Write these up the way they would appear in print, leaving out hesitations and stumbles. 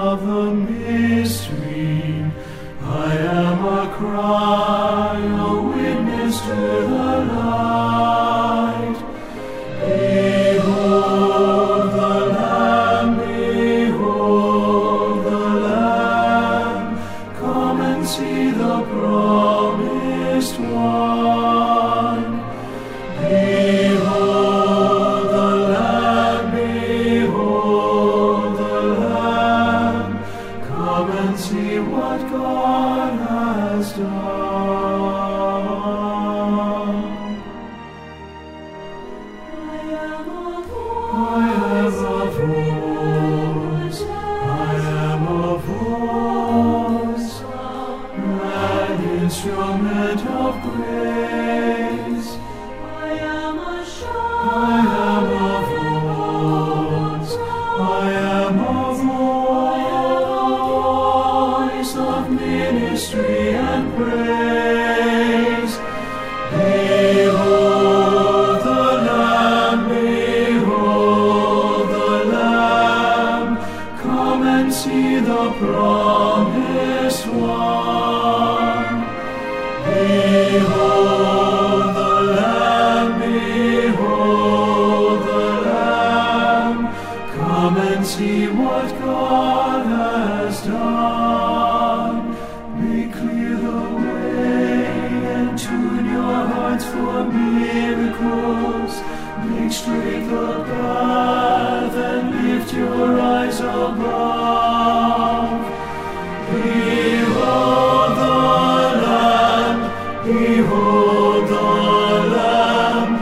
of the mystery. I am a cry, a witness to the light. Behold the Lamb, behold the Lamb. Come and see the promised one. Behold the Lamb, behold the Lamb. Come and see what God has done. I am a voice, an instrument of grace. I am a voice, of ministry and praise. Behold the Lamb, behold the Lamb. Come and see the promised one. Behold the Lamb, behold the Lamb. Come and see what God has done. Make clear the way and tune your hearts for miracles. Make straight the path and lift your eyes above. Behold the Lamb, behold the Lamb.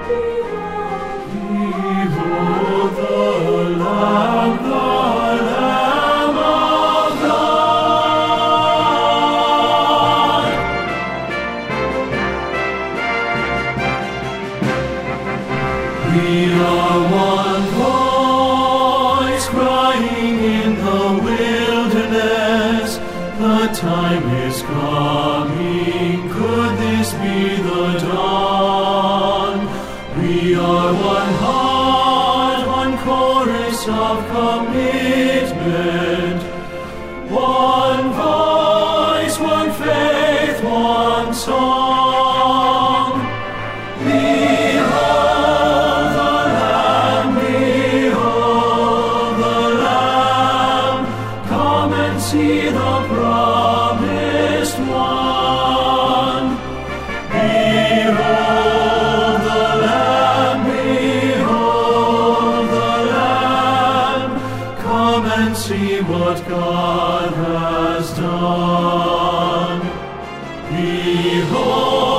Behold the Lamb, the Lamb of God. We are one voice crying in the wilderness. The time is coming. Could this be the dawn? We are one heart, one chorus of commitment. One voice, one faith, one song. Behold the Lamb, behold the Lamb. Come and see the promised one. Behold the Lamb, behold the Lamb. Come and see what God has done. Behold